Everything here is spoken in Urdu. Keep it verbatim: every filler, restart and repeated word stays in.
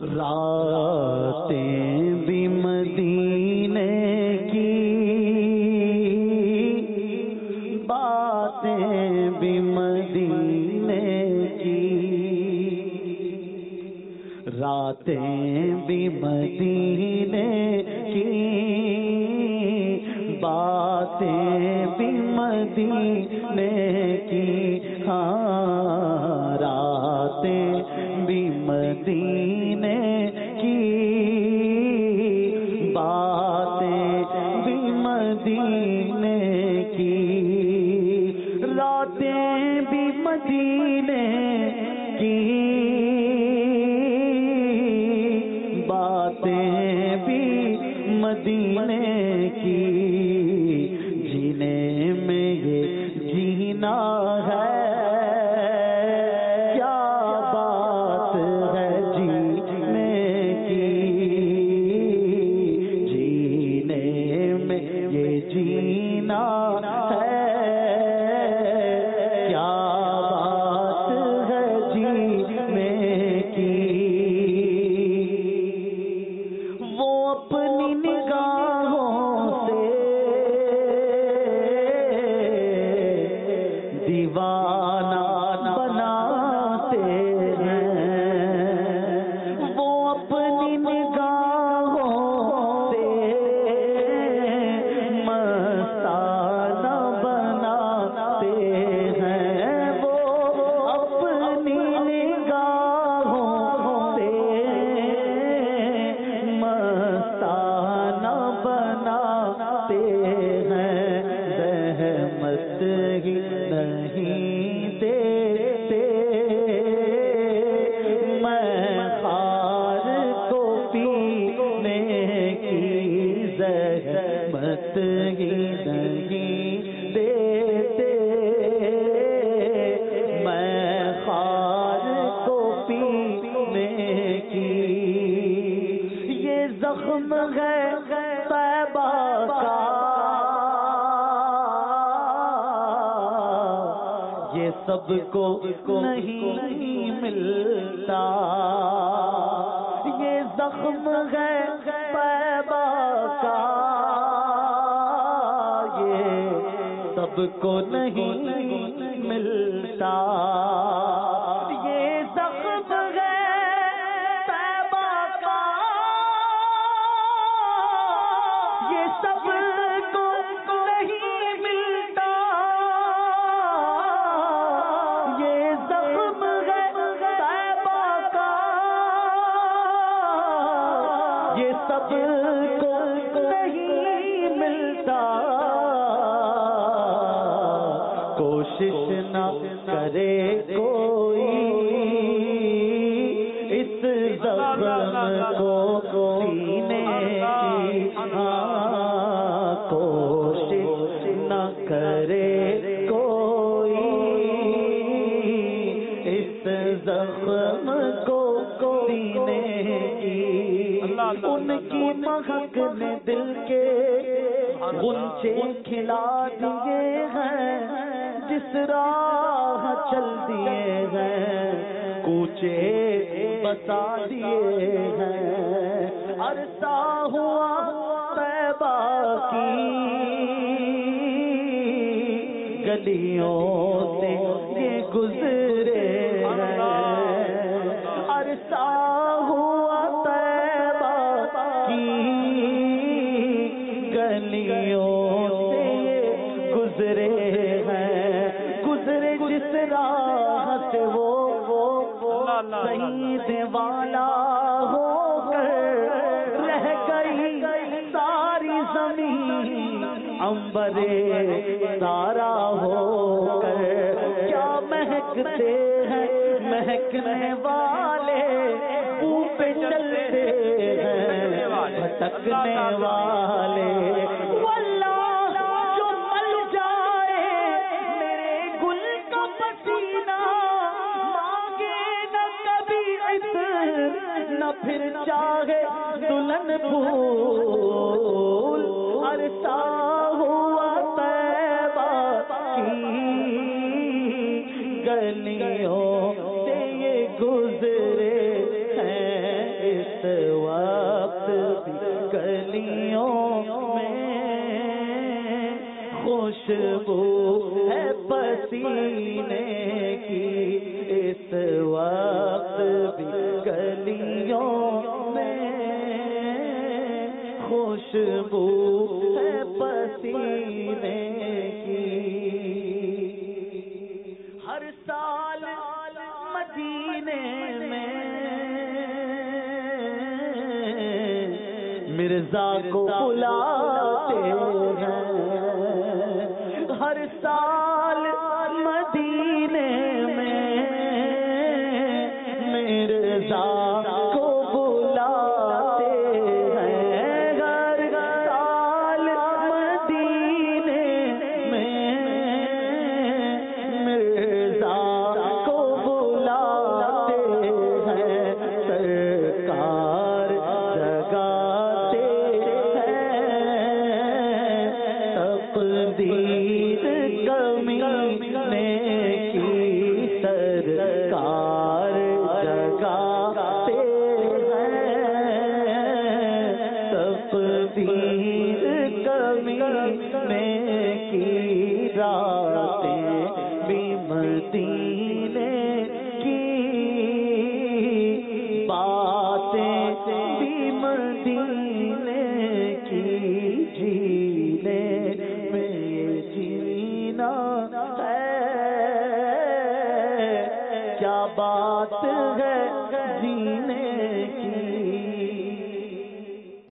راتیں بھی مدینے کی، باتیں بھی مدینے کی، راتیں بھی مدینے کی، باتیں بھی مدینے کی، ہاں راتیں بھی مدینے کی، باتیں بھی مدینے کی، راتیں بھی مدینے کی، باتیں بھی مدینے کی، جینے میں یہ جینا ہے، کیا بات ہے جینے کی، جینے میں یہ جینا ہے، کیا بات ہے جینے کی، وہ اپنی نگاہوں سے دیوانہ بناتے ہیں، وہ اپنی نگاہوں سے مستانہ بناتے ہیں، وہ اپنی نگاہوں سے مستانہ بناتے ہیں، رحمت ہی نہیں دیتے، میں خار کو پینے کی زحمت ہی نہیں دیتے، میں خار کو پینے کی، یہ زخم ہے طیبہ کا، یہ سب کو نہیں ملتا، یہ زخم ہے طیبہ کا، یہ سب کو نہیں ملتا، یہ زخم ہے طیبہ کا، یہ سب کو نہیں ملتا، یہ زخم ہے طیبہ کا، یہ سب کو نہیں ملتا، کوشش نہ کرے کوئی اس زخم کو سینے کی، ہاں کوشش نہ کرے کوئی اس زخم کو سینے کی، ان کی مہک نے دل کے غنچے کھلا دیے ہیں، جس راہ چل دیے ہیں کوچے بسا دیے ہیں، عرصہ ہوا طیبہ کی گلیوں سے یہ گزرے ہیں، عرصہ ہوا طیبہ کی گلیوں سے یہ گزرے ہیں، گزرے جس راہ سے وہ سعید والا ہو کر، رہ گئی ساری زمین عنبر سارا ہو کر، کیا مہکتے ہیں مہکنے والے، بو پہ چلتے ہیں بھٹکنے والے، واللہ جو مل جائے میرے گل کا پسینہ، مانگے نہ کبھی عطر نہ پھر چاہے دلہن پھول، عرصہ ہوا طیبہ کی گلیوں سے یہ گزرے ہیں اس وقت بھی گلیوں میں خوشبو ہے پسینے کی، اس وقت بھی گلیوں میں خوشبو ہے پسینے کی۔ ہر سال مدینے میں مرزا کو بلاتے ہیں، ہر سال مدینے میں مرزا کو بلاتے ہیں، ہر سال مدینے میں مرزا کو بلاتے ہیں، سرکار جگاتے تقدیر کمینے کی، سرکار جگاتے ہیں تقدیر کمینے کی، راتیں بھی مدینے کی، باتیں بھی مدینے کی، جینے میں یہ جینا ہے، کیا بات